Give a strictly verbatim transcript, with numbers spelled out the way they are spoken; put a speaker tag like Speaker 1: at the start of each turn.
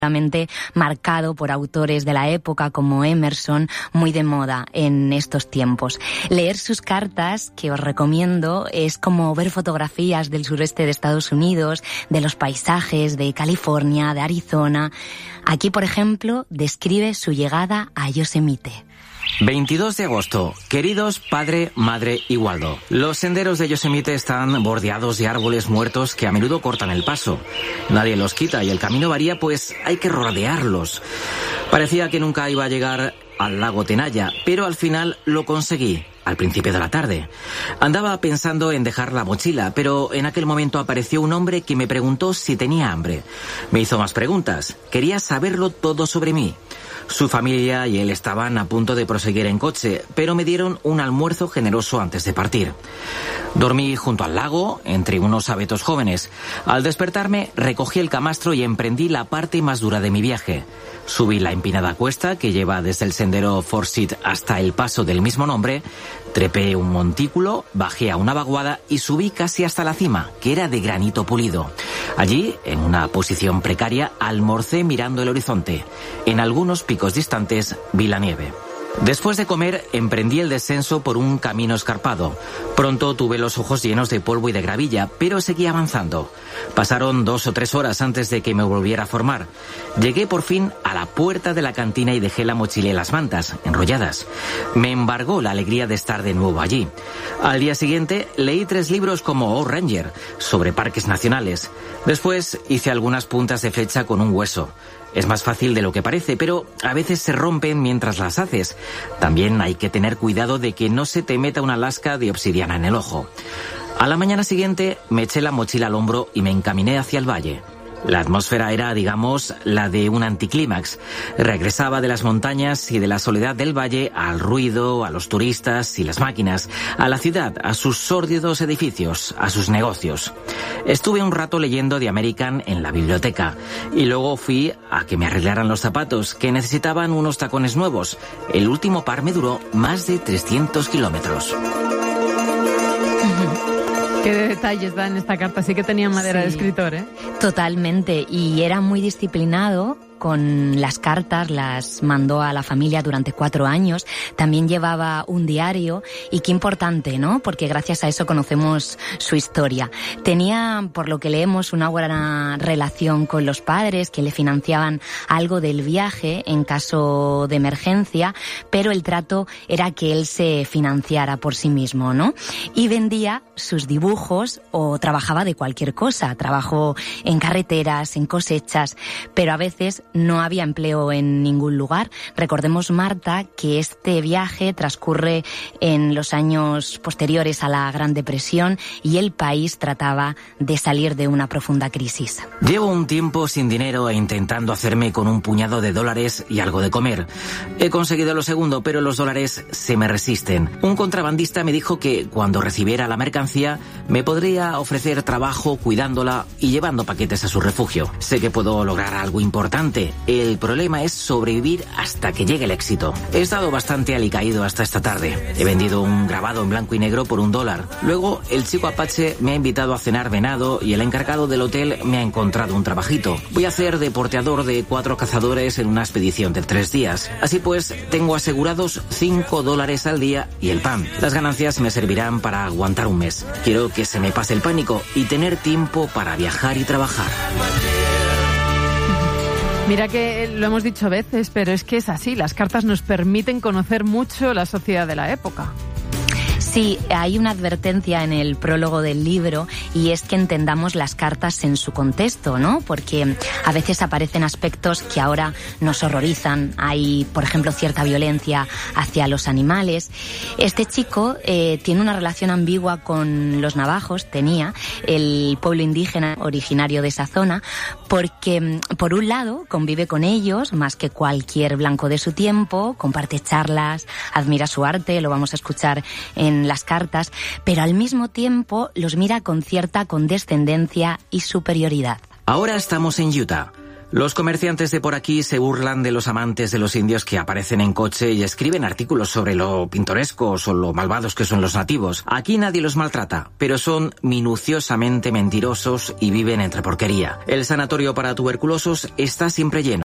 Speaker 1: marcado por autores de la época como Emerson, muy de moda en estos tiempos. Leer sus cartas, que os recomiendo, es como ver fotografías del sureste de Estados Unidos, de los paisajes de California, de Arizona. Aquí, por ejemplo, describe su llegada a Yosemite.
Speaker 2: veintidós de agosto. Queridos padre, madre y Waldo. Los senderos de Yosemite están bordeados de árboles muertos que a menudo cortan el paso. Nadie los quita y el camino varía, pues hay que rodearlos. Parecía que nunca iba a llegar al lago Tenaya, pero al final lo conseguí. Al principio de la tarde. Andaba pensando en dejar la mochila, pero en aquel momento apareció un hombre que me preguntó si tenía hambre. Me hizo más preguntas. Quería saberlo todo sobre mí. Su familia y él estaban a punto de proseguir en coche, pero me dieron un almuerzo generoso antes de partir. Dormí junto al lago, entre unos abetos jóvenes. Al despertarme, recogí el camastro y emprendí la parte más dura de mi viaje. Subí la empinada cuesta que lleva desde el sendero Forsyth hasta el paso del mismo nombre, trepé un montículo, bajé a una vaguada y subí casi hasta la cima, que era de granito pulido. Allí, en una posición precaria, almorcé mirando el horizonte. En algunos picos distantes vi la nieve. Después de comer, emprendí el descenso por un camino escarpado. Pronto tuve los ojos llenos de polvo y de gravilla, pero seguí avanzando. Pasaron dos o tres horas antes de que me volviera a formar. Llegué por fin a la puerta de la cantina y dejé la mochila y las mantas, enrolladas. Me embargó la alegría de estar de nuevo allí. Al día siguiente, leí tres libros como O Ranger, sobre parques nacionales. Después, hice algunas puntas de flecha con un hueso. Es más fácil de lo que parece, pero a veces se rompen mientras las haces. También hay que tener cuidado de que no se te meta una lasca de obsidiana en el ojo. A la mañana siguiente me eché la mochila al hombro y me encaminé hacia el valle. La atmósfera era, digamos, la de un anticlímax. Regresaba de las montañas y de la soledad del valle al ruido, a los turistas y las máquinas, a la ciudad, a sus sórdidos edificios, a sus negocios. Estuve un rato leyendo The American en la biblioteca y luego fui a que me arreglaran los zapatos, que necesitaban unos tacones nuevos. El último par me duró más de trescientos kilómetros.
Speaker 3: Qué detalles da en esta carta, sí que tenía madera sí, de escritor, ¿eh?
Speaker 1: Totalmente, y era muy disciplinado. Con las cartas las mandó a la familia durante cuatro años. También llevaba un diario y qué importante, ¿no? Porque gracias a eso conocemos su historia. Tenía, por lo que leemos, una buena relación con los padres que le financiaban algo del viaje en caso de emergencia, pero el trato era que él se financiara por sí mismo, ¿no? Y vendía sus dibujos o trabajaba de cualquier cosa. Trabajó en carreteras, en cosechas, pero a veces no había empleo en ningún lugar. Recordemos, Marta, que este viaje transcurre en los años posteriores a la Gran Depresión y el país trataba de salir de una profunda crisis.
Speaker 2: Llevo un tiempo sin dinero e intentando hacerme con un puñado de dólares y algo de comer. He conseguido lo segundo, pero los dólares se me resisten. Un contrabandista me dijo que cuando recibiera la mercancía me podría ofrecer trabajo cuidándola y llevando paquetes a su refugio. Sé que puedo lograr algo importante. El problema es sobrevivir hasta que llegue el éxito. He estado bastante alicaído hasta esta tarde. He vendido un grabado en blanco y negro por un dólar. Luego, el chico Apache me ha invitado a cenar venado y el encargado del hotel me ha encontrado un trabajito. Voy a hacer de porteador de cuatro cazadores en una expedición de tres días. Así pues, tengo asegurados cinco dólares al día y el pan. Las ganancias me servirán para aguantar un mes. Quiero que se me pase el pánico y tener tiempo para viajar y trabajar.
Speaker 3: Mira que lo hemos dicho a veces, pero es que es así. Las cartas nos permiten conocer mucho la sociedad de la época.
Speaker 1: Sí, hay una advertencia en el prólogo del libro y es que entendamos las cartas en su contexto, ¿no? Porque a veces aparecen aspectos que ahora nos horrorizan. Hay, por ejemplo, cierta violencia hacia los animales. Este chico eh, tiene una relación ambigua con los navajos, tenía, el pueblo indígena originario de esa zona, porque, por un lado, convive con ellos más que cualquier blanco de su tiempo, comparte charlas, admira su arte, lo vamos a escuchar en las cartas, pero al mismo tiempo los mira con cierta condescendencia y superioridad.
Speaker 2: Ahora estamos en Utah. Los comerciantes de por aquí se burlan de los amantes de los indios que aparecen en coche y escriben artículos sobre lo pintorescos o lo malvados que son los nativos. Aquí nadie los maltrata, pero son minuciosamente mentirosos y viven entre porquería. El sanatorio para tuberculosos está siempre lleno.